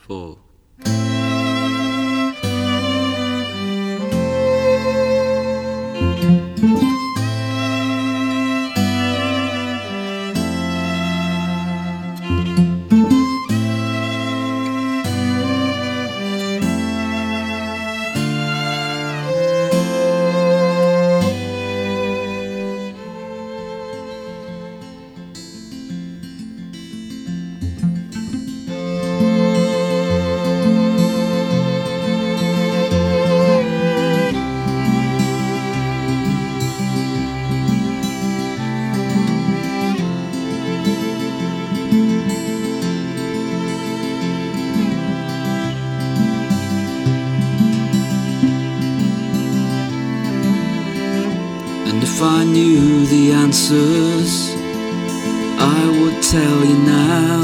4. And if I knew the answers, I would tell you now.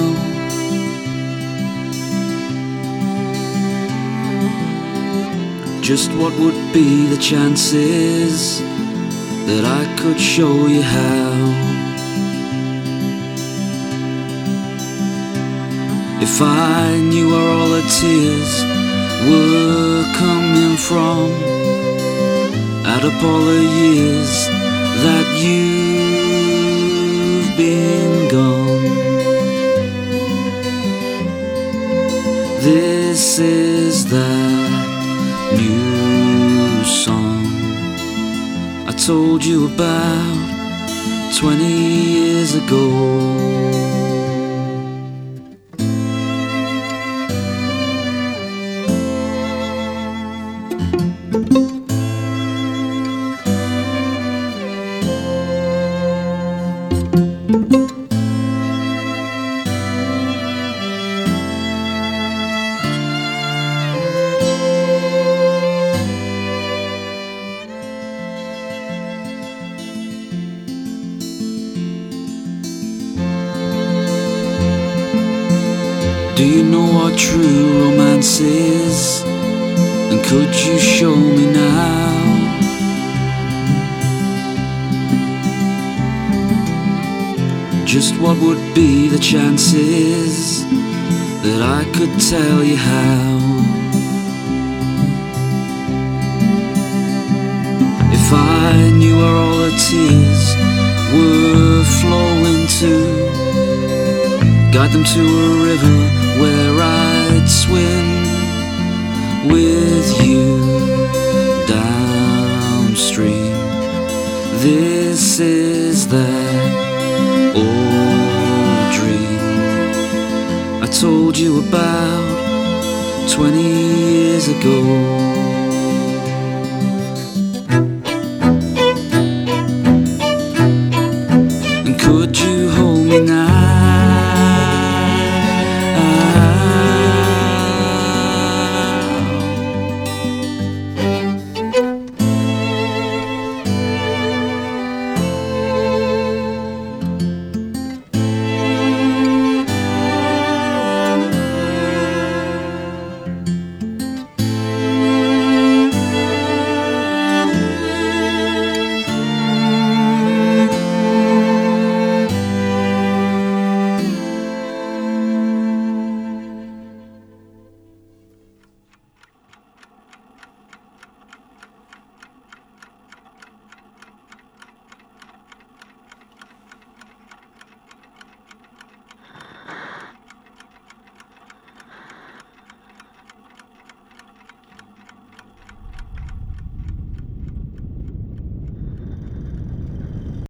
Just what would be the chances that I could show you how? If I knew where all the tears were coming from, add up all the years that you've been gone. This is that new song I told you about 20 years ago. Do you know what true romance is? And could you show me now? Just what would be the chances that I could tell you how? If I knew where all the tears were flowing to, guide them to a river where I'd swim with you downstream. This is that old dream I told you about 20 years ago.